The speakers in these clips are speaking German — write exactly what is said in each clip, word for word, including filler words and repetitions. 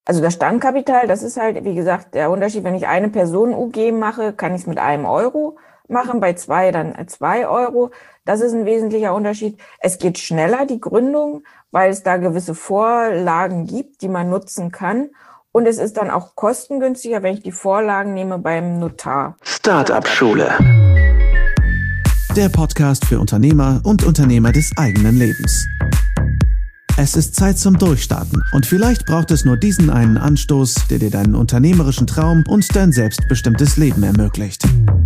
Also das Stammkapital, das ist halt, wie gesagt, der Unterschied. Wenn ich eine Person-U G mache, kann ich es mit einem Euro machen, bei zwei dann zwei Euro. Das ist ein wesentlicher Unterschied. Es geht schneller, die Gründung, weil es da gewisse Vorlagen gibt, die man nutzen kann. Und es ist dann auch kostengünstiger, wenn ich die Vorlagen nehme beim Notar. Startup-Schule. Der Podcast für Unternehmer und Unternehmer des eigenen Lebens. Es ist Zeit zum Durchstarten und vielleicht braucht es nur diesen einen Anstoß, der dir deinen unternehmerischen Traum und dein selbstbestimmtes Leben ermöglicht.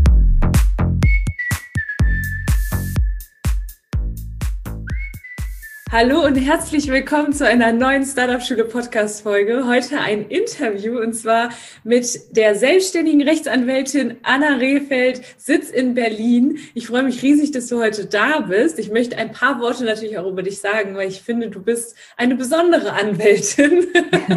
Hallo und herzlich willkommen zu einer neuen Startup-Schule-Podcast-Folge. Heute ein Interview und zwar mit der selbstständigen Rechtsanwältin Anna Rehfeld, Sitz in Berlin. Ich freue mich riesig, dass du heute da bist. Ich möchte ein paar Worte natürlich auch über dich sagen, weil ich finde, du bist eine besondere Anwältin.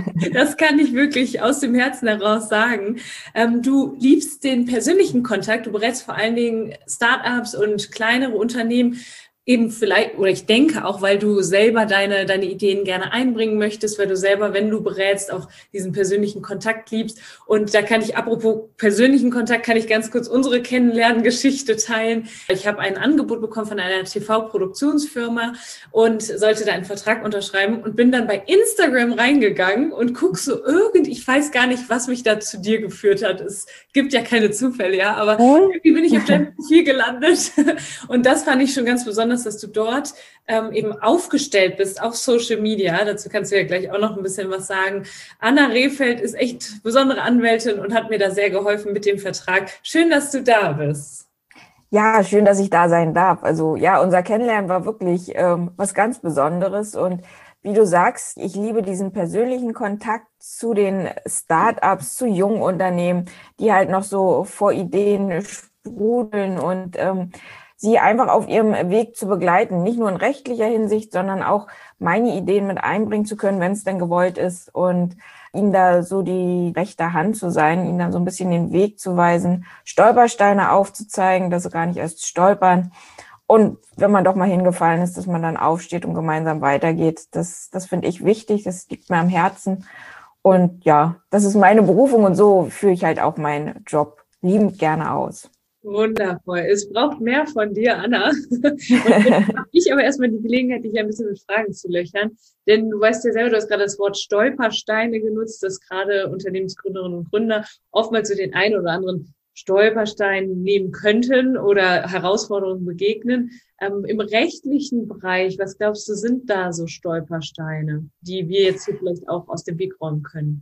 Das kann ich wirklich aus dem Herzen heraus sagen. Du liebst den persönlichen Kontakt. Du berätst vor allen Dingen Startups und kleinere Unternehmen, eben vielleicht, oder ich denke auch, weil du selber deine, deine Ideen gerne einbringen möchtest, weil du selber, wenn du berätst, auch diesen persönlichen Kontakt liebst. Und da kann ich, apropos persönlichen Kontakt, kann ich ganz kurz unsere Kennenlerngeschichte teilen. Ich habe ein Angebot bekommen von einer T V-Produktionsfirma und sollte da einen Vertrag unterschreiben und bin dann bei Instagram reingegangen und guck so irgend, ich weiß gar nicht, was mich da zu dir geführt hat. Es gibt ja keine Zufälle, ja, aber irgendwie bin ich auf deinem Profil gelandet. Und das fand ich schon ganz besonders, dass du dort ähm, eben aufgestellt bist auf Social Media. Dazu kannst du ja gleich auch noch ein bisschen was sagen. Anna Rehfeld ist echt besondere Anwältin und hat mir da sehr geholfen mit dem Vertrag. Schön, dass du da bist. Ja, schön, dass ich da sein darf. Also ja, unser Kennenlernen war wirklich ähm, was ganz Besonderes und wie du sagst, ich liebe diesen persönlichen Kontakt zu den Startups, zu jungen Unternehmen, die halt noch so vor Ideen sprudeln und ähm, sie einfach auf ihrem Weg zu begleiten, nicht nur in rechtlicher Hinsicht, sondern auch meine Ideen mit einbringen zu können, wenn es denn gewollt ist und ihnen da so die rechte Hand zu sein, ihnen dann so ein bisschen den Weg zu weisen, Stolpersteine aufzuzeigen, dass sie gar nicht erst stolpern und wenn man doch mal hingefallen ist, dass man dann aufsteht und gemeinsam weitergeht. Das, das finde ich wichtig, das liegt mir am Herzen und ja, das ist meine Berufung und so führe ich halt auch meinen Job liebend gerne aus. Wundervoll. Es braucht mehr von dir, Anna. Und jetzt habe ich aber erstmal die Gelegenheit, dich ein bisschen mit Fragen zu löchern. Denn du weißt ja selber, du hast gerade das Wort Stolpersteine genutzt, dass gerade Unternehmensgründerinnen und Gründer oftmals so den einen oder anderen Stolperstein nehmen könnten oder Herausforderungen begegnen. Ähm, im rechtlichen Bereich, was glaubst du, sind da so Stolpersteine, die wir jetzt hier vielleicht auch aus dem Weg räumen können?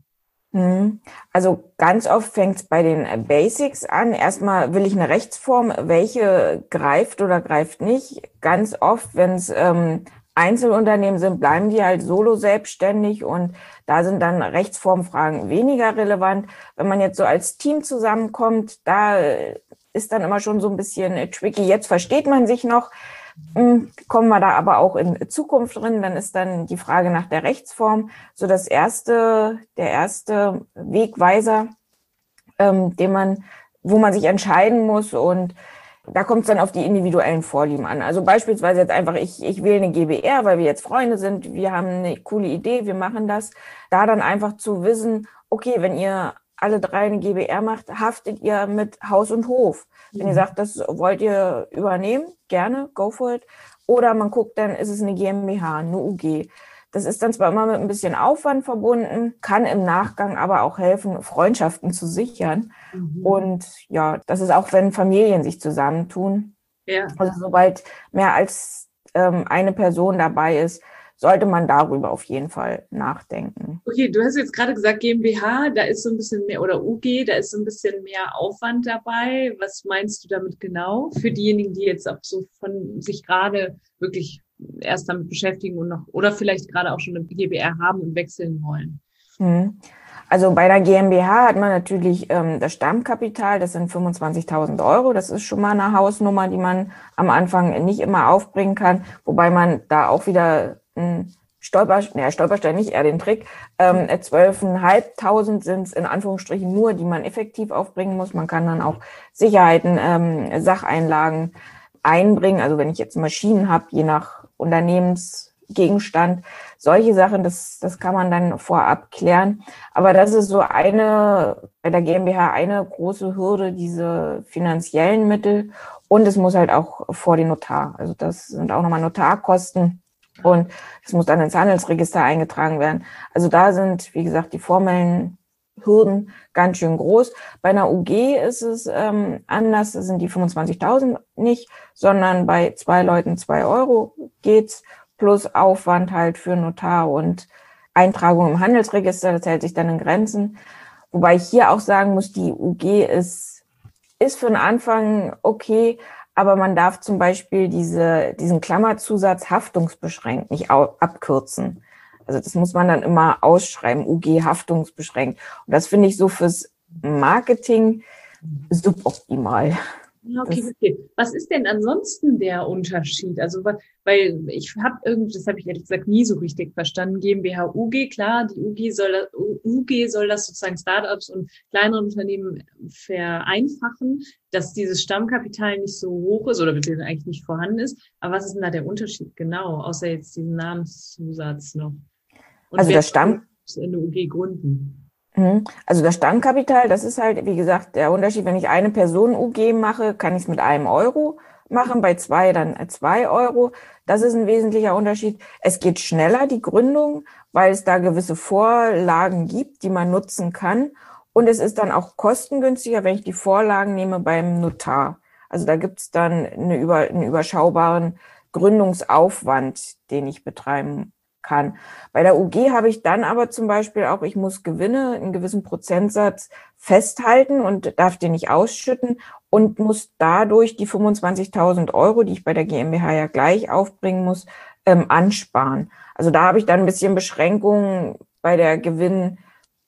Also ganz oft fängt es bei den Basics an. Erstmal will ich eine Rechtsform, welche greift oder greift nicht. Ganz oft, wenn es ähm, Einzelunternehmen sind, bleiben die halt solo selbstständig und da sind dann Rechtsformfragen weniger relevant. Wenn man jetzt so als Team zusammenkommt, da ist dann immer schon so ein bisschen tricky. Jetzt versteht man sich noch. Kommen wir da aber auch in Zukunft drin, dann ist dann die Frage nach der Rechtsform so das erste, der erste Wegweiser, ähm, den man, wo man sich entscheiden muss und da kommt es dann auf die individuellen Vorlieben an. Also beispielsweise jetzt einfach, ich, ich wähle eine G b R, weil wir jetzt Freunde sind, wir haben eine coole Idee, wir machen das. Da dann einfach zu wissen, okay, wenn ihr alle drei eine G b R macht, haftet ihr mit Haus und Hof. Wenn ihr sagt, das wollt ihr übernehmen, gerne, go for it. Oder man guckt, dann ist es eine GmbH, eine U G. Das ist dann zwar immer mit ein bisschen Aufwand verbunden, kann im Nachgang aber auch helfen, Freundschaften zu sichern. Mhm. Und ja, das ist auch, wenn Familien sich zusammentun. Ja. Also sobald mehr als ähm, eine Person dabei ist, sollte man darüber auf jeden Fall nachdenken. Okay, du hast jetzt gerade gesagt GmbH, da ist so ein bisschen mehr, oder U G, da ist so ein bisschen mehr Aufwand dabei. Was meinst du damit genau? Für diejenigen, die jetzt auch so von sich gerade wirklich erst damit beschäftigen und noch, oder vielleicht gerade auch schon eine G b R haben und wechseln wollen. Hm. Also bei der GmbH hat man natürlich ähm, das Stammkapital, das sind fünfundzwanzigtausend Euro. Das ist schon mal eine Hausnummer, die man am Anfang nicht immer aufbringen kann, wobei man da auch wieder ein Stolper, naja, Stolperstein nicht, eher den Trick, ähm, zwölftausendfünfhundert sind es in Anführungsstrichen nur, die man effektiv aufbringen muss. Man kann dann auch Sicherheiten, ähm, Sacheinlagen einbringen. Also wenn ich jetzt Maschinen habe, je nach Unternehmens Gegenstand. Solche Sachen, das, das kann man dann vorab klären. Aber das ist so eine, bei der GmbH eine große Hürde, diese finanziellen Mittel. Und es muss halt auch vor den Notar. Also das sind auch nochmal Notarkosten. Und es muss dann ins Handelsregister eingetragen werden. Also da sind, wie gesagt, die formellen Hürden ganz schön groß. Bei einer U G ist es ähm, anders, das sind die fünfundzwanzigtausend nicht, sondern bei zwei Leuten zwei Euro geht's, plus Aufwand halt für Notar und Eintragung im Handelsregister, das hält sich dann in Grenzen. Wobei ich hier auch sagen muss, die U G ist, ist für den Anfang okay, aber man darf zum Beispiel diese, diesen Klammerzusatz haftungsbeschränkt nicht abkürzen. Also das muss man dann immer ausschreiben, U G haftungsbeschränkt. Und das finde ich so fürs Marketing suboptimal. Okay, okay. Was ist denn ansonsten der Unterschied? Also, weil ich habe irgendwie, das habe ich ehrlich gesagt nie so richtig verstanden. GmbH, U G, klar, die U G soll das, U G soll das sozusagen Startups und kleinere Unternehmen vereinfachen, dass dieses Stammkapital nicht so hoch ist oder beziehungsweise eigentlich nicht vorhanden ist. Aber was ist denn da der Unterschied genau, außer jetzt diesen Namenszusatz noch? Und also das Stamm eine U G gründen. Also das Stammkapital, das ist halt, wie gesagt, der Unterschied. Wenn ich eine Person U G mache, kann ich es mit einem Euro machen, bei zwei dann zwei Euro. Das ist ein wesentlicher Unterschied. Es geht schneller, die Gründung, weil es da gewisse Vorlagen gibt, die man nutzen kann. Und es ist dann auch kostengünstiger, wenn ich die Vorlagen nehme beim Notar. Also da gibt es dann eine über, einen überschaubaren Gründungsaufwand, den ich betreiben kann. Bei der U G habe ich dann aber zum Beispiel auch, ich muss Gewinne, einen gewissen Prozentsatz festhalten und darf den nicht ausschütten und muss dadurch die fünfundzwanzigtausend Euro, die ich bei der GmbH ja gleich aufbringen muss, ähm, ansparen. Also da habe ich dann ein bisschen Beschränkungen bei der Gewinn,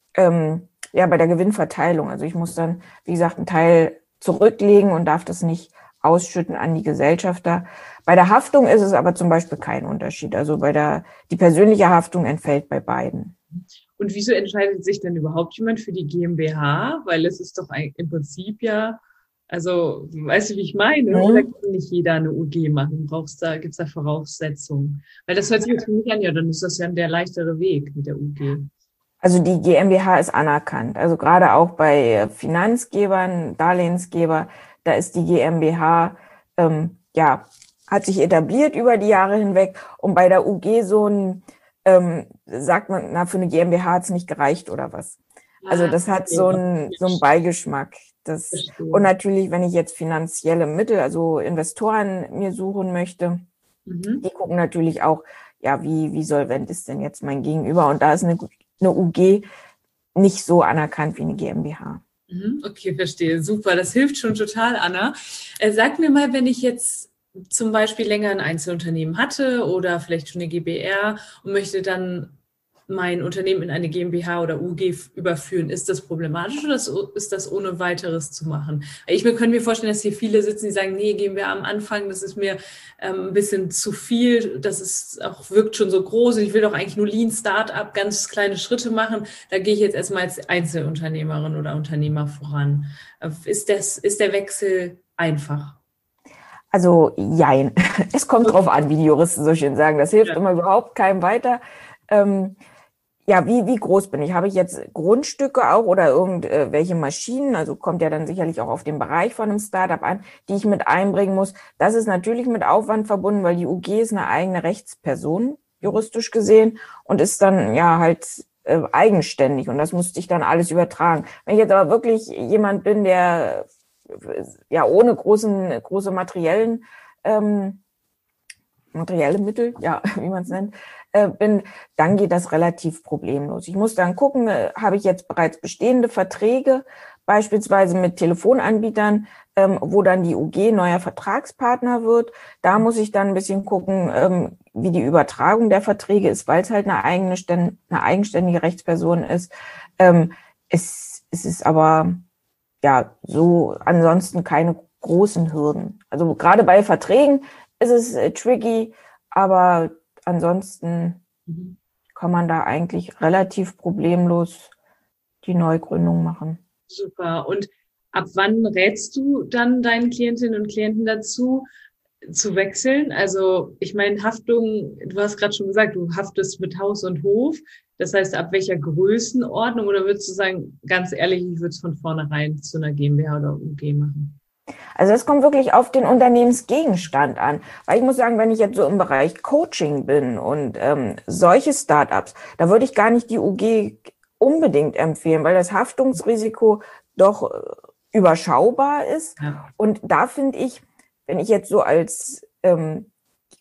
ähm, ja, bei der Gewinnverteilung. Also ich muss dann, wie gesagt, einen Teil zurücklegen und darf das nicht ausschütten an die Gesellschafter. Bei der Haftung ist es aber zum Beispiel kein Unterschied. Also bei der, die persönliche Haftung entfällt bei beiden. Und wieso entscheidet sich denn überhaupt jemand für die GmbH? Weil es ist doch ein, im Prinzip ja, also, weißt du, wie ich meine? Mhm. Oder kann nicht jeder eine U G machen? Brauchst da, gibt's da Voraussetzungen? Weil das hört sich jetzt für mich an, ja, dann ist das ja der leichtere Weg mit der U G. Also die GmbH ist anerkannt. Also gerade auch bei Finanzgebern, Darlehensgeber, da ist die GmbH, ähm, ja, hat sich etabliert über die Jahre hinweg. Und bei der U G so ein, ähm, sagt man, na, für eine GmbH hat's nicht gereicht oder was. Also das hat so einen, so einen Beigeschmack. Das, und natürlich, wenn ich jetzt finanzielle Mittel, also Investoren mir suchen möchte, mhm. die gucken natürlich auch, ja, wie, wie solvent ist denn jetzt mein Gegenüber? Und da ist eine, eine U G nicht so anerkannt wie eine GmbH. Okay, verstehe. Super. Das hilft schon total, Anna. Äh, sag mir mal, wenn ich jetzt zum Beispiel länger ein Einzelunternehmen hatte oder vielleicht schon eine GbR und möchte dann mein Unternehmen in eine GmbH oder U G überführen. Ist das problematisch oder ist das ohne weiteres zu machen? Ich kann mir vorstellen, dass hier viele sitzen, die sagen, nee, GmbH am Anfang, das ist mir ähm, ein bisschen zu viel, das ist auch, wirkt schon so groß und ich will doch eigentlich nur Lean Startup, ganz kleine Schritte machen. Da gehe ich jetzt erstmal als Einzelunternehmerin oder Unternehmer voran. Ist das, ist der Wechsel einfach? Also, jein. Es kommt drauf an, wie die Juristen so schön sagen. Das hilft ja. immer überhaupt keinem weiter. Ähm, Ja, wie, wie groß bin ich? Habe ich jetzt Grundstücke auch oder irgendwelche Maschinen? Also kommt ja dann sicherlich auch auf den Bereich von einem Startup an, die ich mit einbringen muss. Das ist natürlich mit Aufwand verbunden, weil die U G ist eine eigene Rechtsperson, juristisch gesehen, und ist dann ja halt äh, eigenständig. Und das musste ich dann alles übertragen. Wenn ich jetzt aber wirklich jemand bin, der ja ohne großen, große materiellen, ähm, materielle Mittel, ja, wie man es nennt, bin, dann geht das relativ problemlos. Ich muss dann gucken, habe ich jetzt bereits bestehende Verträge, beispielsweise mit Telefonanbietern, wo dann die U G neuer Vertragspartner wird. Da muss ich dann ein bisschen gucken, wie die Übertragung der Verträge ist, weil es halt eine eigene, eine eigenständige Rechtsperson ist. Es, es ist aber ja so ansonsten keine großen Hürden. Also gerade bei Verträgen ist es tricky, aber ansonsten kann man da eigentlich relativ problemlos die Neugründung machen. Super. Und ab wann rätst du dann deinen Klientinnen und Klienten dazu, zu wechseln? Also ich meine, Haftung, du hast gerade schon gesagt, du haftest mit Haus und Hof. Das heißt, ab welcher Größenordnung? Oder würdest du sagen, ganz ehrlich, ich würde es von vornherein zu einer GmbH oder U G machen? Also das kommt wirklich auf den Unternehmensgegenstand an. Weil ich muss sagen, wenn ich jetzt so im Bereich Coaching bin und ähm, solche Startups, da würde ich gar nicht die U G unbedingt empfehlen, weil das Haftungsrisiko doch äh, überschaubar ist. Ja. Und da finde ich, wenn ich jetzt so als ähm,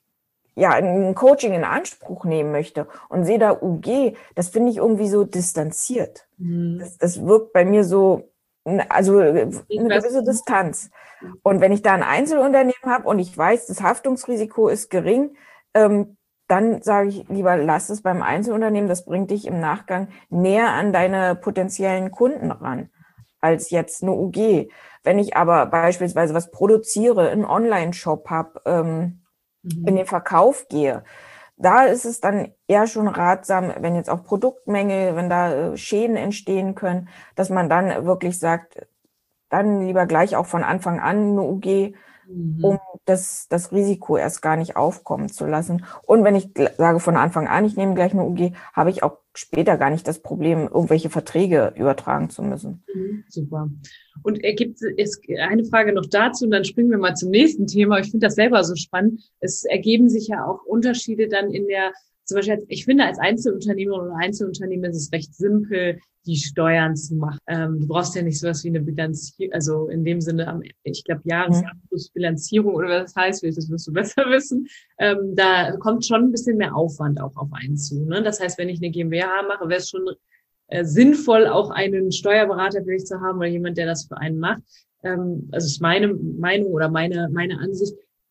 ja ein Coaching in Anspruch nehmen möchte und sehe da U G, das finde ich irgendwie so distanziert. Mhm. Das, das wirkt bei mir so, also eine gewisse Distanz. Und wenn ich da ein Einzelunternehmen habe und ich weiß, das Haftungsrisiko ist gering, ähm, dann sage ich lieber, lass es beim Einzelunternehmen, das bringt dich im Nachgang näher an deine potenziellen Kunden ran, als jetzt eine U G. Wenn ich aber beispielsweise was produziere, einen Online-Shop habe, ähm, mhm. in den Verkauf gehe, da ist es dann eher schon ratsam, wenn jetzt auch Produktmängel, wenn da äh, Schäden entstehen können, dass man dann wirklich sagt, dann lieber gleich auch von Anfang an eine U G, mhm. um das, das Risiko erst gar nicht aufkommen zu lassen. Und wenn ich sage von Anfang an, ich nehme gleich eine U G, habe ich auch später gar nicht das Problem, irgendwelche Verträge übertragen zu müssen. Mhm, super. Und ergibt es eine Frage noch dazu und dann springen wir mal zum nächsten Thema. Ich finde das selber so spannend. Es ergeben sich ja auch Unterschiede dann in der, zum Beispiel, ich finde als Einzelunternehmer oder Einzelunternehmen ist es recht simpel, die Steuern zu machen. Ähm, du brauchst ja nicht sowas wie eine Bilanzierung, also in dem Sinne, ich glaube, Jahresabschlussbilanzierung oder was das heißt, das wirst du besser wissen. Ähm, da kommt schon ein bisschen mehr Aufwand auch auf einen zu. Ne? Das heißt, wenn ich eine GmbH mache, wäre es schon äh, sinnvoll, auch einen Steuerberater vielleicht zu haben oder jemand, der das für einen macht. Ähm, also ist meine Meinung oder meine meine Ansicht.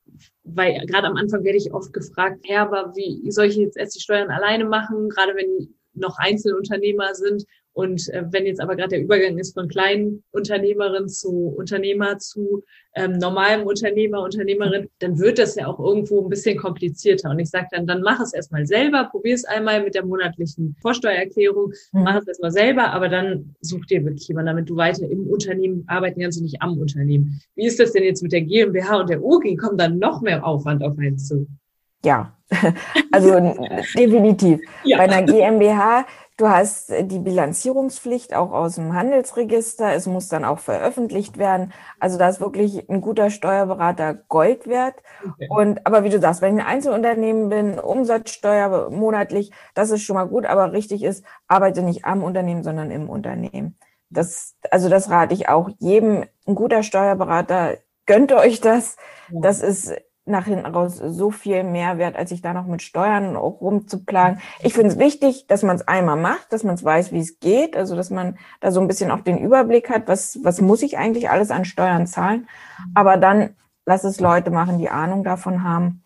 Weil gerade am Anfang werde ich oft gefragt, Herr, aber wie soll ich jetzt erst die Steuern alleine machen, gerade wenn die noch Einzelunternehmer sind und äh, wenn jetzt aber gerade der Übergang ist von kleinen Unternehmerin zu Unternehmer zu ähm, normalem Unternehmer, Unternehmerin, dann wird das ja auch irgendwo ein bisschen komplizierter und ich sage dann, dann mach es erstmal selber, probier es einmal mit der monatlichen Vorsteuererklärung, mhm. mach es erstmal selber, aber dann such dir wirklich jemanden, damit du weiter im Unternehmen arbeiten kannst und nicht am Unternehmen. Wie ist das denn jetzt mit der GmbH und der U G? Kommt dann noch mehr Aufwand auf einen zu? Ja, also definitiv. Ja. Bei einer GmbH, du hast die Bilanzierungspflicht auch aus dem Handelsregister. Es muss dann auch veröffentlicht werden. Also da ist wirklich ein guter Steuerberater Gold wert. Okay. Und aber wie du sagst, wenn ich ein Einzelunternehmen bin, Umsatzsteuer monatlich, das ist schon mal gut. Aber richtig ist, arbeite nicht am Unternehmen, sondern im Unternehmen. Das, also das rate ich auch jedem. Ein guter Steuerberater, gönnt euch das. Ja. Das ist nach hinten raus so viel mehr wert, als sich da noch mit Steuern auch rumzuplagen. Ich finde es wichtig, dass man es einmal macht, dass man es weiß, wie es geht, also dass man da so ein bisschen auch den Überblick hat, was was muss ich eigentlich alles an Steuern zahlen. Aber dann lass es Leute machen, die Ahnung davon haben.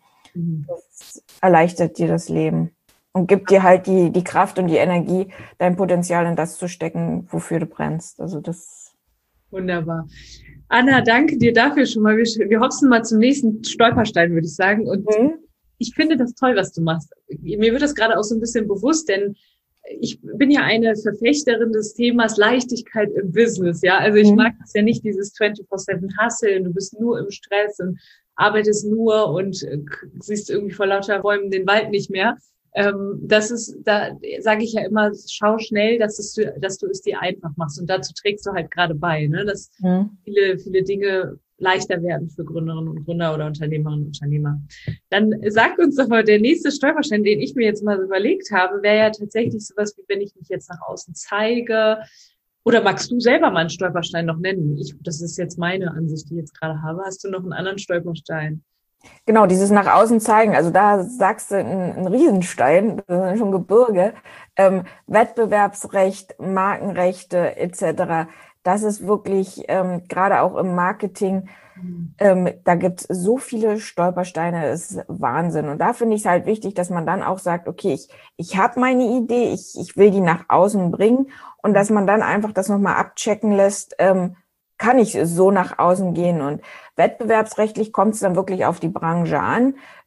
Das erleichtert dir das Leben und gibt dir halt die die Kraft und die Energie, dein Potenzial in das zu stecken, wofür du brennst. Also das wunderbar. Anna, danke dir dafür schon mal. Wir, wir hopsen mal zum nächsten Stolperstein, würde ich sagen. Und mhm. ich finde das toll, was du machst. Mir wird das gerade auch so ein bisschen bewusst, denn ich bin ja eine Verfechterin des Themas Leichtigkeit im Business. Ja, also ich mhm. mag das ja nicht, dieses vierundzwanzig sieben Hustle und du bist nur im Stress und arbeitest nur und siehst irgendwie vor lauter Bäumen den Wald nicht mehr. Ähm, das ist, da sage ich ja immer, schau schnell, dass, es, dass du es dir einfach machst. Und dazu trägst du halt gerade bei, ne? Dass mhm. viele, viele Dinge leichter werden für Gründerinnen und Gründer oder Unternehmerinnen und Unternehmer. Dann sag uns doch mal, der nächste Stolperstein, den ich mir jetzt mal überlegt habe, wäre ja tatsächlich sowas, wie wenn ich mich jetzt nach außen zeige. Oder magst du selber mal einen Stolperstein noch nennen? Ich, das ist jetzt meine Ansicht, die ich jetzt gerade habe. Hast du noch einen anderen Stolperstein? Genau, dieses nach außen zeigen, also da sagst du ein, ein Riesenstein, das ist schon Gebirge, ähm, Wettbewerbsrecht, Markenrechte et cetera. Das ist wirklich, ähm, gerade auch im Marketing, ähm, da gibt es so viele Stolpersteine, das ist Wahnsinn. Und da finde ich es halt wichtig, dass man dann auch sagt, okay, ich, ich habe meine Idee, ich, ich will die nach außen bringen und dass man dann einfach das nochmal abchecken lässt, ähm, kann ich so nach außen gehen. Und wettbewerbsrechtlich kommt es dann wirklich auf die Branche an.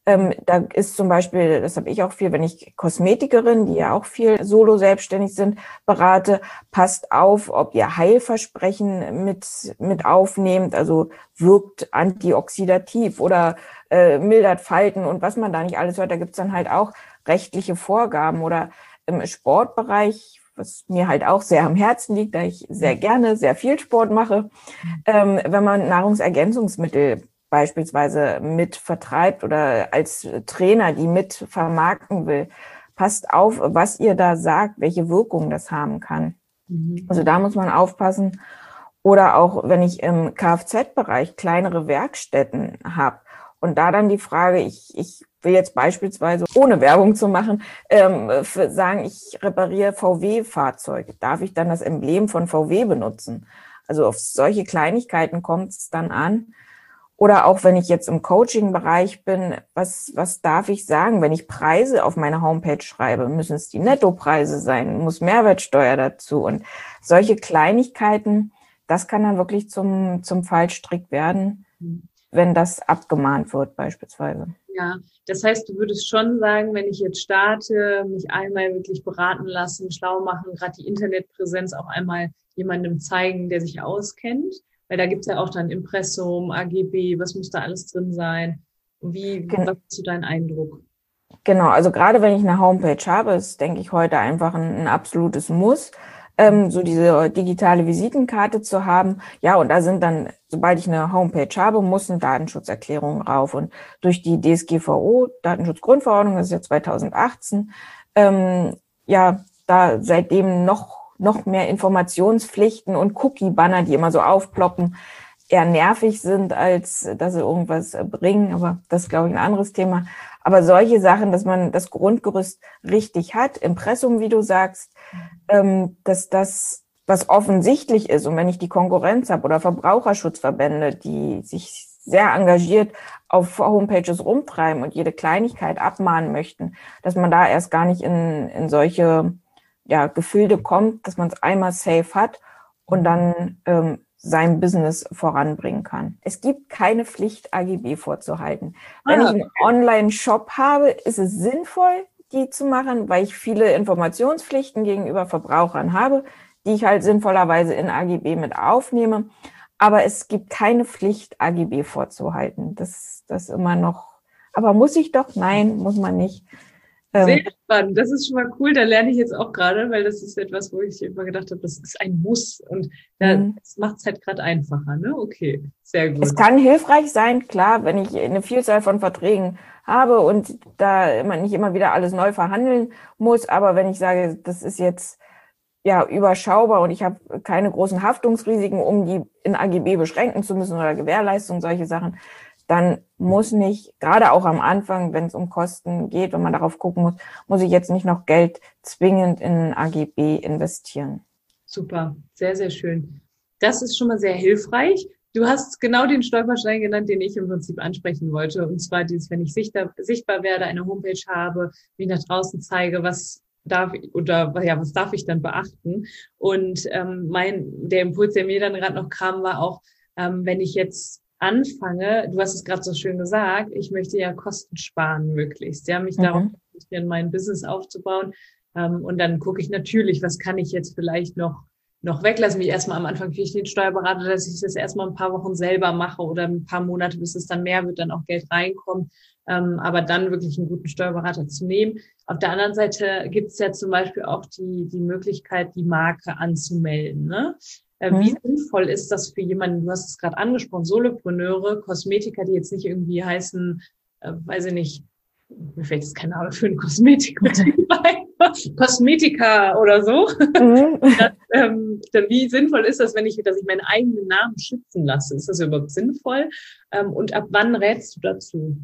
Ähm, da ist zum Beispiel, das habe ich auch viel, wenn ich Kosmetikerin, die ja auch viel solo selbstständig sind, berate, passt auf, ob ihr Heilversprechen mit mit aufnehmt, also wirkt antioxidativ oder äh, mildert Falten und was man da nicht alles hört. Da gibt's dann halt auch rechtliche Vorgaben oder im Sportbereich, was mir halt auch sehr am Herzen liegt, da ich sehr gerne sehr viel Sport mache, ähm, wenn man Nahrungsergänzungsmittel beispielsweise mit vertreibt oder als Trainer die mit vermarkten will, passt auf, was ihr da sagt, welche Wirkung das haben kann. Mhm. Also da muss man aufpassen. Oder auch, wenn ich im Kfz-Bereich kleinere Werkstätten habe und da dann die Frage, ich, ich will jetzt beispielsweise, ohne Werbung zu machen, ähm, sagen, ich repariere V W-Fahrzeuge. Darf ich dann das Emblem von V W benutzen? Also auf solche Kleinigkeiten kommt es dann an. Oder auch wenn ich jetzt im Coaching-Bereich bin, was, was darf ich sagen? Wenn ich Preise auf meine Homepage schreibe, müssen es die Nettopreise sein, muss Mehrwertsteuer dazu. Und solche Kleinigkeiten, das kann dann wirklich zum, zum Fallstrick werden, wenn das abgemahnt wird beispielsweise. Ja, das heißt, du würdest schon sagen, wenn ich jetzt starte, mich einmal wirklich beraten lassen, schlau machen, gerade die Internetpräsenz auch einmal jemandem zeigen, der sich auskennt. Weil da gibt's ja auch dann Impressum, A G B, was muss da alles drin sein? Wie, genau. Was ist so dein Eindruck? Genau, also gerade wenn ich eine Homepage habe, ist, denke ich, heute einfach ein, ein absolutes Muss, ähm, so diese digitale Visitenkarte zu haben. Ja, und da sind dann, sobald ich eine Homepage habe, muss eine Datenschutzerklärung rauf. Und durch die D S G V O, Datenschutzgrundverordnung, das ist ja zweitausendachtzehn, ähm, ja, da seitdem noch noch mehr Informationspflichten und Cookie-Banner, die immer so aufploppen, eher nervig sind, als dass sie irgendwas bringen. Aber das ist, glaube ich, ein anderes Thema. Aber solche Sachen, dass man das Grundgerüst richtig hat, Impressum, wie du sagst, ähm, dass das, was offensichtlich ist, und wenn ich die Konkurrenz habe oder Verbraucherschutzverbände, die sich sehr engagiert auf Homepages rumtreiben und jede Kleinigkeit abmahnen möchten, dass man da erst gar nicht in, in solche ja, Gefilde kommt, dass man es einmal safe hat und dann ähm, sein Business voranbringen kann. Es gibt keine Pflicht, A G B vorzuhalten. Ah, Wenn ich einen Online-Shop habe, ist es sinnvoll, die zu machen, weil ich viele Informationspflichten gegenüber Verbrauchern habe, die ich halt sinnvollerweise in A G B mit aufnehme. Aber es gibt keine Pflicht, A G B vorzuhalten. Das, das immer noch. Aber muss ich doch? Nein, muss man nicht. Sehr spannend. Das ist schon mal cool. Da lerne ich jetzt auch gerade, weil das ist etwas, wo ich immer gedacht habe, das ist ein Muss. Und das mhm. macht es halt gerade einfacher. Ne? Okay, sehr gut. Es kann hilfreich sein, klar, wenn ich eine Vielzahl von Verträgen habe und da immer nicht immer wieder alles neu verhandeln muss. Aber wenn ich sage, das ist jetzt ja überschaubar und ich habe keine großen Haftungsrisiken, um die in A G B beschränken zu müssen oder Gewährleistung, solche Sachen, dann muss nicht, gerade auch am Anfang, wenn es um Kosten geht, wenn man darauf gucken muss, muss ich jetzt nicht noch Geld zwingend in A G B investieren. Super, sehr, sehr schön. Das ist schon mal sehr hilfreich. Du hast genau den Stolperstein genannt, den ich im Prinzip ansprechen wollte. Und zwar dieses, wenn ich sichtbar, sichtbar werde, eine Homepage habe, mich nach draußen zeige, was darf ich, oder ja, was darf ich dann beachten? Und ähm, mein, der Impuls, der mir dann gerade noch kam, war auch, ähm, wenn ich jetzt anfange, du hast es gerade so schön gesagt, ich möchte ja Kosten sparen möglichst, ja, mich mhm. darauf konzentrieren, mein Business aufzubauen. Ähm, und dann gucke ich natürlich, was kann ich jetzt vielleicht noch noch weglassen, wie erstmal am Anfang kriege ich den Steuerberater, dass ich das erstmal ein paar Wochen selber mache oder ein paar Monate, bis es dann mehr wird, dann auch Geld reinkommt. Ähm, aber dann wirklich einen guten Steuerberater zu nehmen. Auf der anderen Seite gibt es ja zum Beispiel auch die die Möglichkeit, die Marke anzumelden, ne? Mhm. Wie sinnvoll ist das für jemanden, du hast es gerade angesprochen, Solopreneure, Kosmetiker, die jetzt nicht irgendwie heißen, äh, weiß ich nicht, mir fällt jetzt kein Name für einen Kosmetikbetrieb ein, Kosmetika oder so. Mhm. Das, ähm, dann wie sinnvoll ist das, wenn ich, dass ich meinen eigenen Namen schützen lasse? Ist das überhaupt sinnvoll? Ähm, und ab wann rätst du dazu?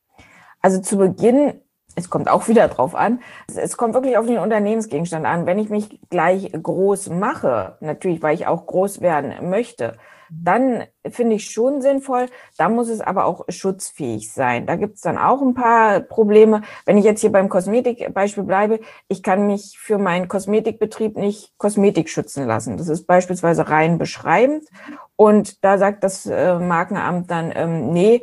Also zu Beginn, es kommt auch wieder drauf an, es kommt wirklich auf den Unternehmensgegenstand an. Wenn ich mich gleich groß mache, natürlich, weil ich auch groß werden möchte, dann finde ich schon sinnvoll. Da muss es aber auch schutzfähig sein. Da gibt es dann auch ein paar Probleme. Wenn ich jetzt hier beim Kosmetikbeispiel bleibe, ich kann mich für meinen Kosmetikbetrieb nicht Kosmetik schützen lassen. Das ist beispielsweise rein beschreibend. Und da sagt das äh, Markenamt dann, ähm, nee,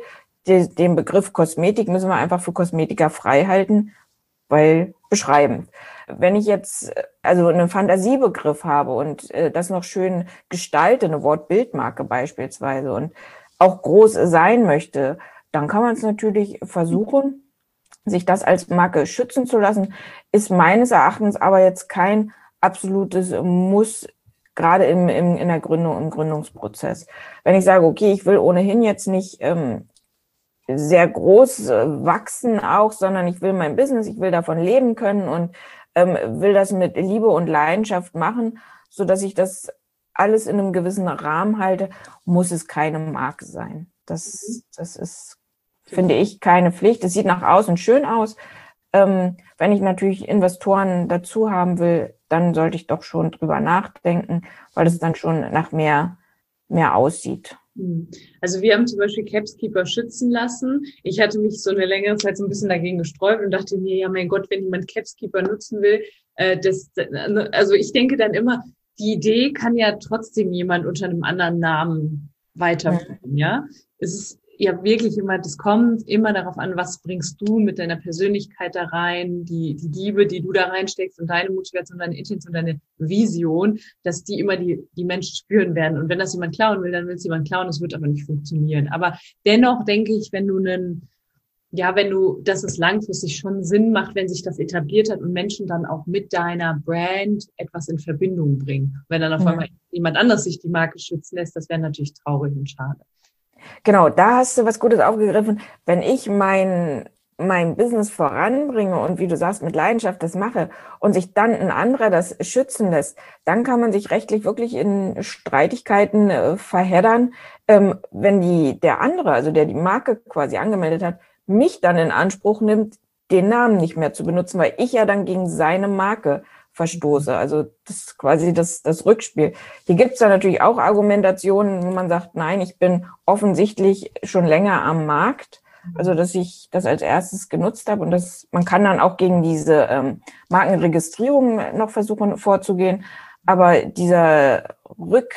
de, den Begriff Kosmetik müssen wir einfach für Kosmetiker frei halten, weil beschreibend. Wenn ich jetzt also einen Fantasiebegriff habe und äh, das noch schön gestalte, eine Wort-Bild-Marke beispielsweise, und auch groß sein möchte, dann kann man es natürlich versuchen, sich das als Marke schützen zu lassen, ist meines Erachtens aber jetzt kein absolutes Muss, gerade im, im, in der Gründung, im Gründungsprozess. Wenn ich sage, okay, ich will ohnehin jetzt nicht ähm, sehr groß äh, wachsen auch, sondern ich will mein Business, ich will davon leben können und ähm, will das mit Liebe und Leidenschaft machen, so dass ich das alles in einem gewissen Rahmen halte, muss es keine Marke sein. Das, das ist, finde ich, keine Pflicht. Es sieht nach außen schön aus. Ähm, wenn ich natürlich Investoren dazu haben will, dann sollte ich doch schon drüber nachdenken, weil es dann schon nach mehr, mehr aussieht. Also wir haben zum Beispiel Capskeeper schützen lassen. Ich hatte mich so eine längere Zeit so ein bisschen dagegen gesträubt und dachte mir, ja mein Gott, wenn jemand Capskeeper nutzen will, äh, das, also ich denke dann immer, die Idee kann ja trotzdem jemand unter einem anderen Namen weiterführen, ja. Es ist ja wirklich immer, das kommt immer darauf an, was bringst du mit deiner Persönlichkeit da rein, die, die Liebe, die du da reinsteckst und deine Motivation, deine Intention, deine Vision, dass die immer die, die Menschen spüren werden. Und wenn das jemand klauen will, dann will es jemand klauen, das wird aber nicht funktionieren. Aber dennoch denke ich, wenn du einen, ja, wenn du, dass es langfristig schon Sinn macht, wenn sich das etabliert hat und Menschen dann auch mit deiner Brand etwas in Verbindung bringen. Wenn dann auf Ja. einmal jemand anders sich die Marke schützen lässt, das wäre natürlich traurig und schade. Genau, da hast du was Gutes aufgegriffen. Wenn ich mein, mein Business voranbringe und wie du sagst, mit Leidenschaft das mache und sich dann ein anderer das schützen lässt, dann kann man sich rechtlich wirklich in Streitigkeiten äh, verheddern, ähm, wenn die, der andere, also der die Marke quasi angemeldet hat, mich dann in Anspruch nimmt, den Namen nicht mehr zu benutzen, weil ich ja dann gegen seine Marke verstoße. Also das ist quasi das, das Rückspiel. Hier gibt es da natürlich auch Argumentationen, wo man sagt, nein, ich bin offensichtlich schon länger am Markt, also dass ich das als erstes genutzt habe und das, man kann dann auch gegen diese ähm, Markenregistrierung noch versuchen vorzugehen, aber dieser Rück,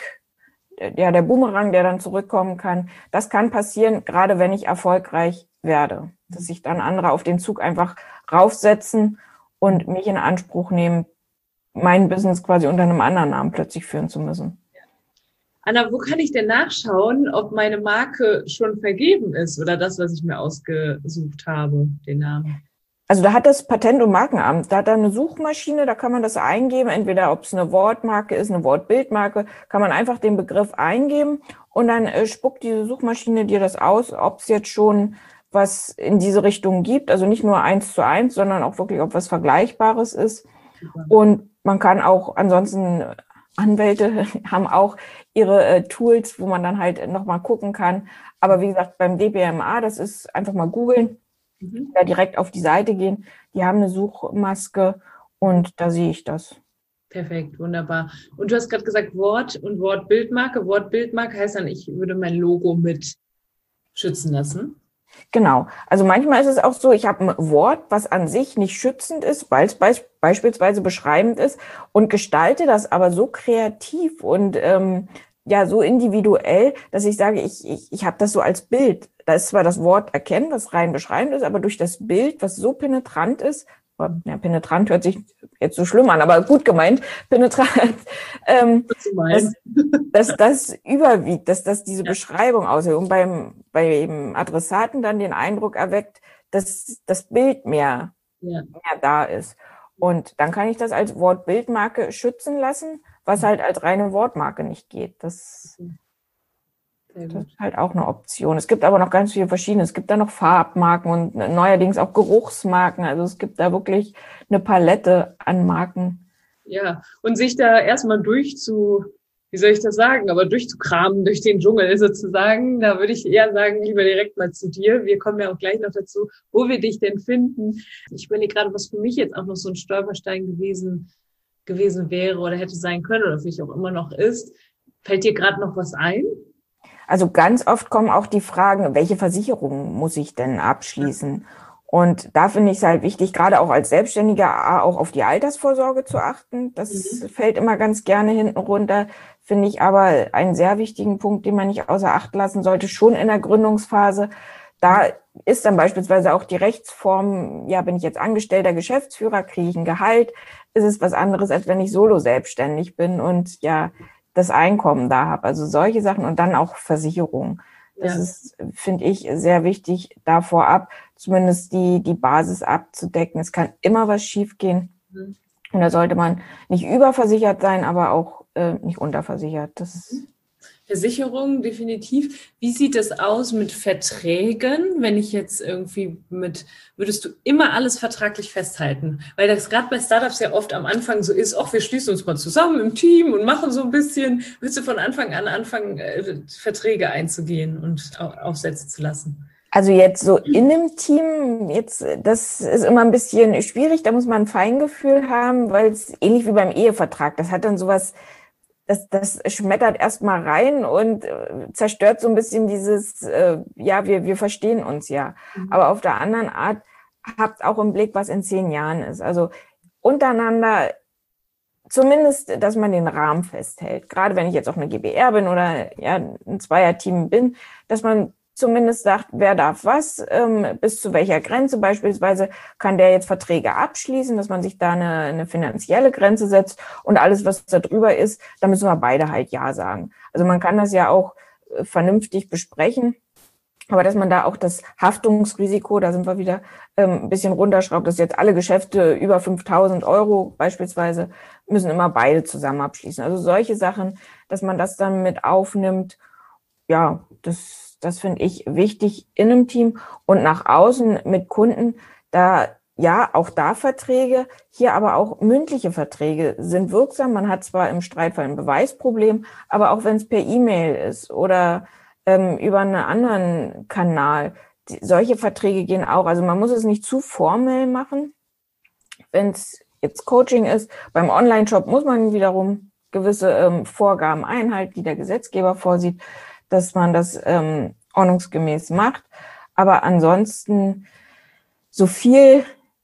ja, der Boomerang, der dann zurückkommen kann, das kann passieren, gerade wenn ich erfolgreich werde, dass sich dann andere auf den Zug einfach raufsetzen und mich in Anspruch nehmen, mein Business quasi unter einem anderen Namen plötzlich führen zu müssen. Anna, wo kann ich denn nachschauen, ob meine Marke schon vergeben ist oder das, was ich mir ausgesucht habe, den Namen? Also da hat das Patent- und Markenamt, da hat da eine Suchmaschine, da kann man das eingeben, entweder ob es eine Wortmarke ist, eine Wortbildmarke, kann man einfach den Begriff eingeben und dann äh, spuckt diese Suchmaschine dir das aus, ob es jetzt schon was in diese Richtung gibt, also nicht nur eins zu eins, sondern auch wirklich, ob was Vergleichbares ist. Super. Und man kann auch, ansonsten Anwälte haben auch ihre äh, Tools, wo man dann halt nochmal gucken kann. Aber wie gesagt, beim D B M A, das ist einfach mal googeln, Mhm. da direkt auf die Seite gehen. Die haben eine Suchmaske und da sehe ich das. Perfekt, wunderbar. Und du hast gerade gesagt Wort und Wortbildmarke. Wortbildmarke heißt dann, ich würde mein Logo mit schützen lassen. Genau. Also manchmal ist es auch so, ich habe ein Wort, was an sich nicht schützend ist, weil es beis- beispielsweise beschreibend ist und gestalte das aber so kreativ und ähm, ja so individuell, dass ich sage, ich, ich, ich habe das so als Bild. Da ist zwar das Wort erkennen, was rein beschreibend ist, aber durch das Bild, was so penetrant ist, ja, penetrant hört sich jetzt so schlimm an, aber gut gemeint, penetrant, ähm, dass, dass das überwiegt, dass das diese Beschreibung aushält und beim, beim Adressaten dann den Eindruck erweckt, dass das Bild mehr, Ja. mehr da ist. Und dann kann ich das als Wortbildmarke schützen lassen, was halt als reine Wortmarke nicht geht. Das, das ist halt auch eine Option. Es gibt aber noch ganz viele verschiedene. Es gibt da noch Farbmarken und neuerdings auch Geruchsmarken. Also es gibt da wirklich eine Palette an Marken. Ja, und sich da erstmal durchzu, wie soll ich das sagen, aber durchzukramen durch den Dschungel sozusagen, da würde ich eher sagen, lieber direkt mal zu dir. Wir kommen ja auch gleich noch dazu, wo wir dich denn finden. Ich überlege gerade, was für mich jetzt auch noch so ein Stolperstein gewesen, gewesen wäre oder hätte sein können oder für mich auch immer noch ist. Fällt dir gerade noch was ein? Also ganz oft kommen auch die Fragen, welche Versicherung muss ich denn abschließen? Und da finde ich es halt wichtig, gerade auch als Selbstständiger, auch auf die Altersvorsorge zu achten. Das mhm. fällt immer ganz gerne hinten runter, finde ich aber einen sehr wichtigen Punkt, den man nicht außer Acht lassen sollte, schon in der Gründungsphase, Da ist dann beispielsweise auch die Rechtsform, ja, bin ich jetzt angestellter Geschäftsführer, kriege ich ein Gehalt, ist es was anderes, als wenn ich solo selbstständig bin und ja, das Einkommen da habe. Also solche Sachen und dann auch Versicherung. Das ja. ist, finde ich, sehr wichtig, da vorab zumindest die, die Basis abzudecken. Es kann immer was schiefgehen. Mhm. Und da sollte man nicht überversichert sein, aber auch äh, nicht unterversichert. Das ist Versicherung, definitiv. Wie sieht es aus mit Verträgen, wenn ich jetzt irgendwie mit, würdest du immer alles vertraglich festhalten? Weil das gerade bei Startups ja oft am Anfang so ist, ach, wir schließen uns mal zusammen im Team und machen so ein bisschen. Willst du von Anfang an anfangen, äh, Verträge einzugehen und au- aufsetzen zu lassen? Also jetzt so in einem Team, jetzt, das ist immer ein bisschen schwierig, da muss man ein Feingefühl haben, weil es ähnlich wie beim Ehevertrag, das hat dann sowas, das, das schmettert erstmal rein und äh, zerstört so ein bisschen dieses, äh, ja, wir, wir verstehen uns ja. Mhm. Aber auf der anderen Art habt auch im Blick, was in zehn Jahren ist. Also untereinander, zumindest, dass man den Rahmen festhält. Gerade wenn ich jetzt auch eine G b R bin oder ja ein Zweierteam bin, dass man zumindest sagt, wer darf was, ähm, bis zu welcher Grenze beispielsweise kann der jetzt Verträge abschließen, dass man sich da eine, eine finanzielle Grenze setzt und alles, was da drüber ist, da müssen wir beide halt Ja sagen. Also man kann das ja auch äh, vernünftig besprechen, aber dass man da auch das Haftungsrisiko, da sind wir wieder ähm, ein bisschen runterschraubt, dass jetzt alle Geschäfte über fünftausend Euro beispielsweise müssen immer beide zusammen abschließen. Also solche Sachen, dass man das dann mit aufnimmt, ja, das Das finde ich wichtig in einem Team und nach außen mit Kunden, da ja auch da Verträge, hier aber auch mündliche Verträge sind wirksam. Man hat zwar im Streitfall ein Beweisproblem, aber auch wenn es per E-Mail ist oder ähm, über einen anderen Kanal, die, solche Verträge gehen auch. Also man muss es nicht zu formell machen, wenn es jetzt Coaching ist. Beim Online-Shop muss man wiederum gewisse ähm, Vorgaben einhalten, die der Gesetzgeber vorsieht, dass man das ähm, ordnungsgemäß macht. Aber ansonsten so viel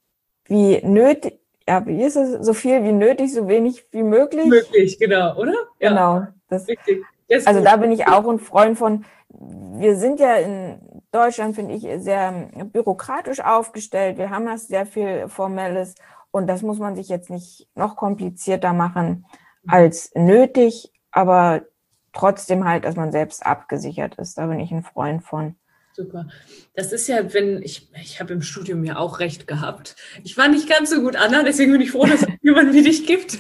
wie nötig, ja, wie ist es? So viel wie nötig, so wenig wie möglich. Möglich, genau, oder? Ja, genau. Das, richtig. Das also gut. Da bin ich auch ein Freund von. Wir sind ja in Deutschland, finde ich, sehr bürokratisch aufgestellt. Wir haben das sehr viel Formelles und das muss man sich jetzt nicht noch komplizierter machen als nötig, aber trotzdem halt, dass man selbst abgesichert ist. Da bin ich ein Freund von. Super. Das ist ja, wenn ich, ich habe im Studium ja auch Recht gehabt. Ich war nicht ganz so gut, Anna, deswegen bin ich froh, dass es jemanden wie dich gibt.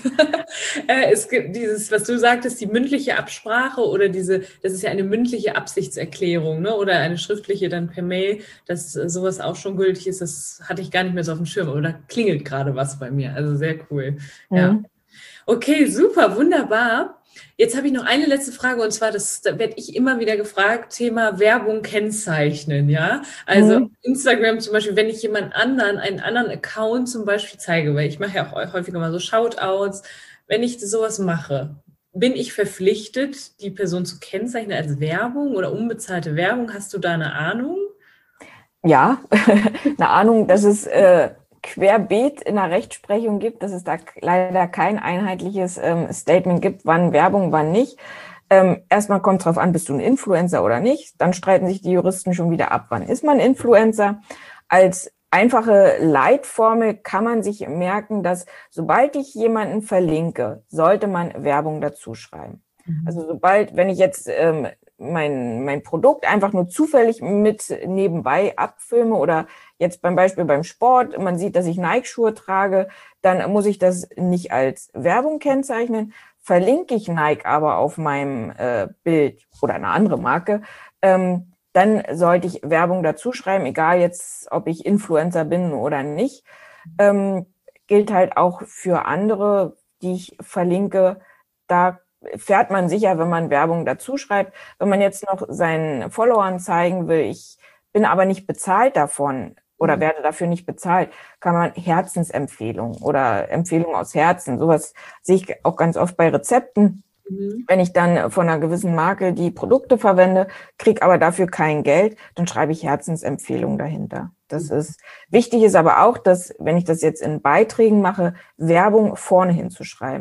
Es gibt dieses, was du sagtest, die mündliche Absprache oder diese, das ist ja eine mündliche Absichtserklärung, ne? Oder eine schriftliche dann per Mail, dass sowas auch schon gültig ist. Das hatte ich gar nicht mehr so auf dem Schirm, aber da klingelt gerade was bei mir. Also sehr cool. Mhm. Ja. Okay, super, wunderbar. Jetzt habe ich noch eine letzte Frage und zwar, das da werde ich immer wieder gefragt, Thema Werbung kennzeichnen, ja? Also mhm. Instagram zum Beispiel, wenn ich jemand anderen, einen anderen Account zum Beispiel zeige, weil ich mache ja auch häufiger mal so Shoutouts, wenn ich sowas mache, bin ich verpflichtet, die Person zu kennzeichnen als Werbung oder unbezahlte Werbung? Hast du da eine Ahnung? Ja, eine Ahnung, dass es äh querbeet in der Rechtsprechung gibt, dass es da leider kein einheitliches ähm, Statement gibt, wann Werbung, wann nicht. Ähm, erstmal kommt es darauf an, bist du ein Influencer oder nicht. Dann streiten sich die Juristen schon wieder ab, wann ist man Influencer. Als einfache Leitformel kann man sich merken, dass sobald ich jemanden verlinke, sollte man Werbung dazu schreiben. Mhm. Also sobald, wenn ich jetzt ähm, mein, mein Produkt einfach nur zufällig mit nebenbei abfilme oder jetzt beim Beispiel beim Sport, man sieht, dass ich Nike-Schuhe trage, dann muss ich das nicht als Werbung kennzeichnen. Verlinke ich Nike aber auf meinem äh, Bild oder eine andere Marke, ähm, dann sollte ich Werbung dazu schreiben, egal jetzt, ob ich Influencer bin oder nicht. Ähm, gilt halt auch für andere, die ich verlinke. Da fährt man sicher, wenn man Werbung dazu schreibt. Wenn man jetzt noch seinen Followern zeigen will, ich bin aber nicht bezahlt davon oder werde dafür nicht bezahlt, kann man Herzensempfehlungen oder Empfehlungen aus Herzen, sowas sehe ich auch ganz oft bei Rezepten. Mhm. Wenn ich dann von einer gewissen Marke die Produkte verwende, kriege aber dafür kein Geld, dann schreibe ich Herzensempfehlungen dahinter. Das mhm. ist wichtig ist aber auch, dass, wenn ich das jetzt in Beiträgen mache, Werbung vorne hinzuschreiben.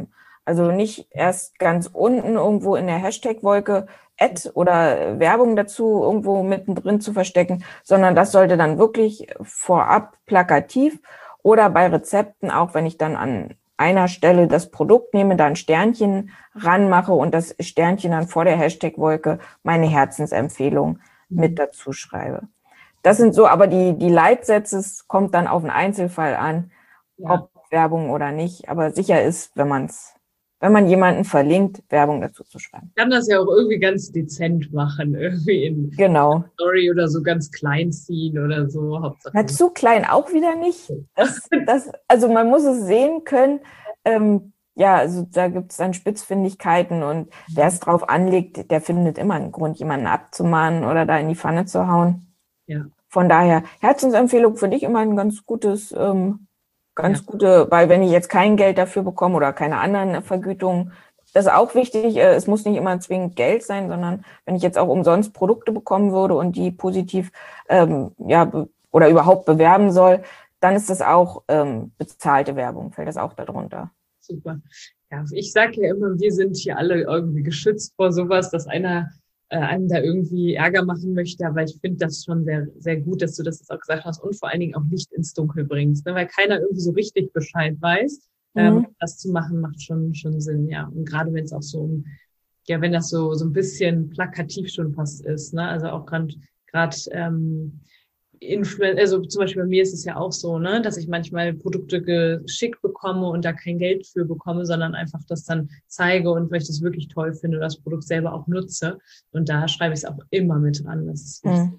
Also nicht erst ganz unten irgendwo in der Hashtag-Wolke Ad oder Werbung dazu irgendwo mittendrin zu verstecken, sondern das sollte dann wirklich vorab plakativ oder bei Rezepten, auch wenn ich dann an einer Stelle das Produkt nehme, da ein Sternchen ranmache und das Sternchen dann vor der Hashtag-Wolke meine Herzensempfehlung mit dazu schreibe. Das sind so, aber die, die Leitsätze, es kommt dann auf den Einzelfall an, ja. ob Werbung oder nicht, aber sicher ist, wenn man es wenn man jemanden verlinkt, Werbung dazu zu schreiben. Ich kann das ja auch irgendwie ganz dezent machen, irgendwie in genau. Story oder so ganz klein ziehen oder so. Hauptsache. Na, zu klein auch wieder nicht. Das, das, also man muss es sehen können. Ähm, ja, also da gibt es dann Spitzfindigkeiten und wer es drauf anlegt, der findet immer einen Grund, jemanden abzumahnen oder da in die Pfanne zu hauen. Ja. Von daher, Herzensempfehlung finde ich immer ein ganz gutes ähm, Ganz ja. gute, weil wenn ich jetzt kein Geld dafür bekomme oder keine anderen Vergütungen, das ist auch wichtig, es muss nicht immer zwingend Geld sein, sondern wenn ich jetzt auch umsonst Produkte bekommen würde und die positiv ähm, ja oder überhaupt bewerben soll, dann ist das auch ähm, bezahlte Werbung, fällt das auch darunter. Super. Ja, ich sage ja immer, wir sind hier alle irgendwie geschützt vor sowas, dass einer äh, einem da irgendwie Ärger machen möchte, aber ich finde das schon sehr, sehr gut, dass du das jetzt auch gesagt hast und vor allen Dingen auch Licht ins Dunkel bringst, ne? Weil keiner irgendwie so richtig Bescheid weiß. Mhm. Ähm, das zu machen macht schon schon Sinn, ja. Und gerade wenn es auch so, ja, wenn das so so ein bisschen plakativ schon fast ist, ne? Also auch gerade gerade ähm, Influ- also zum Beispiel bei mir ist es ja auch so, ne, dass ich manchmal Produkte geschickt bekomme und da kein Geld für bekomme, sondern einfach das dann zeige und weil ich das wirklich toll finde, das Produkt selber auch nutze. Und da schreibe ich es auch immer mit dran. Das ist hm.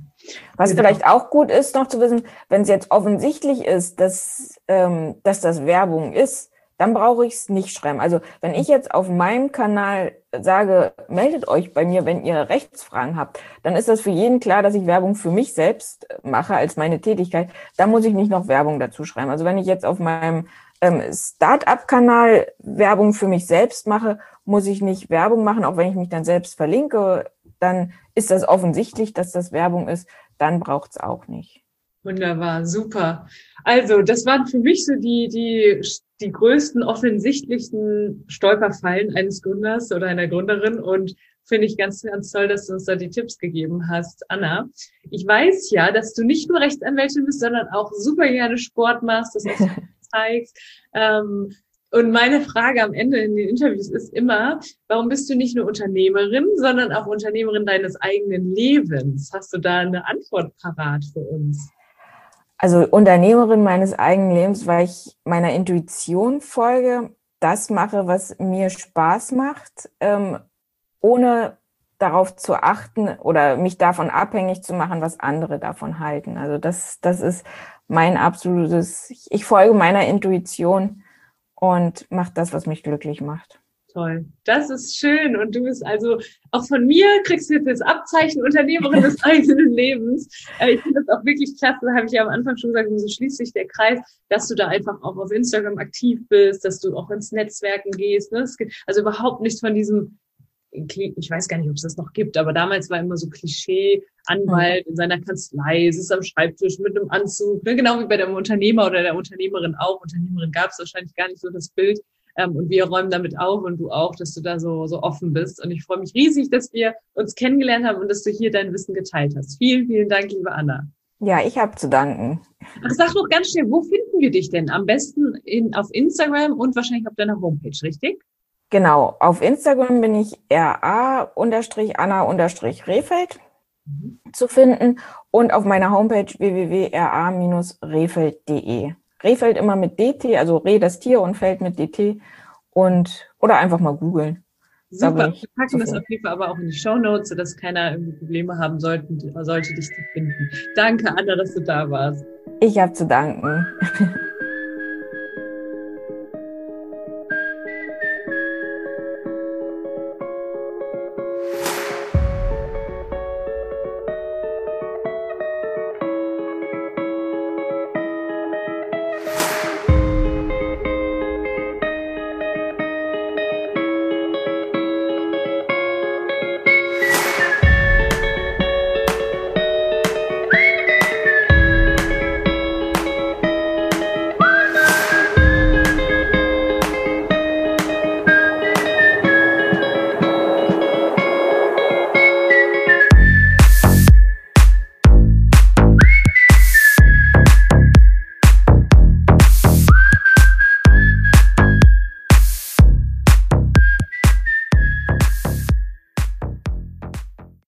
Was genau. vielleicht auch gut ist, noch zu wissen, wenn es jetzt offensichtlich ist, dass, ähm, dass das Werbung ist, dann brauche ich es nicht schreiben. Also wenn ich jetzt auf meinem Kanal sage, meldet euch bei mir, wenn ihr Rechtsfragen habt, dann ist das für jeden klar, dass ich Werbung für mich selbst mache als meine Tätigkeit. Da muss ich nicht noch Werbung dazu schreiben. Also wenn ich jetzt auf meinem ähm, Start-up-Kanal Werbung für mich selbst mache, muss ich nicht Werbung machen, auch wenn ich mich dann selbst verlinke, dann ist das offensichtlich, dass das Werbung ist, dann braucht es auch nicht. Wunderbar, super. Also das waren für mich so die die die größten offensichtlichsten Stolperfallen eines Gründers oder einer Gründerin und finde ich ganz, ganz toll, dass du uns da die Tipps gegeben hast, Anna. Ich weiß ja, dass du nicht nur Rechtsanwältin bist, sondern auch super gerne Sport machst, das auch zeigst. Ähm, und meine Frage am Ende in den Interviews ist immer, warum bist du nicht nur Unternehmerin, sondern auch Unternehmerin deines eigenen Lebens? Hast du da eine Antwort parat für uns? Also Unternehmerin meines eigenen Lebens, weil ich meiner Intuition folge, das mache, was mir Spaß macht, ähm, ohne darauf zu achten oder mich davon abhängig zu machen, was andere davon halten. Also das, das ist mein absolutes, ich folge meiner Intuition und mache das, was mich glücklich macht. Toll, das ist schön. Und du bist also, auch von mir kriegst du jetzt das Abzeichen Unternehmerin des eigenen Lebens. Ich finde das auch wirklich klasse, da habe ich ja am Anfang schon gesagt, so schließt sich der Kreis, dass du da einfach auch auf Instagram aktiv bist, dass du auch ins Netzwerken gehst. Ne? Es gibt also überhaupt nichts von diesem, ich weiß gar nicht, ob es das noch gibt, aber damals war immer so Klischee, Anwalt in seiner Kanzlei, sitzt am Schreibtisch mit einem Anzug, ne? Genau wie bei dem Unternehmer oder der Unternehmerin auch. Unternehmerin gab es wahrscheinlich gar nicht so das Bild. Ähm, und wir räumen damit auf und du auch, dass du da so so offen bist. Und ich freue mich riesig, dass wir uns kennengelernt haben und dass du hier dein Wissen geteilt hast. Vielen, vielen Dank, liebe Anna. Ja, ich habe zu danken. Ach, sag doch ganz schnell, wo finden wir dich denn? Am besten in, auf Instagram und wahrscheinlich auf deiner Homepage, richtig? Genau, auf Instagram bin ich R A-Anna-Rehfeld mhm. zu finden und auf meiner Homepage w w w punkt r a Bindestrich rehfeld punkt d e. Rehfeld immer mit D T, also Reh das Tier und Feld mit D T und oder einfach mal googeln. Super, wir packen das auf jeden Fall aber auch in die Shownotes, sodass keiner irgendwie Probleme haben sollte, sollte dich zu finden. Danke, Anna, dass du da warst. Ich habe zu danken.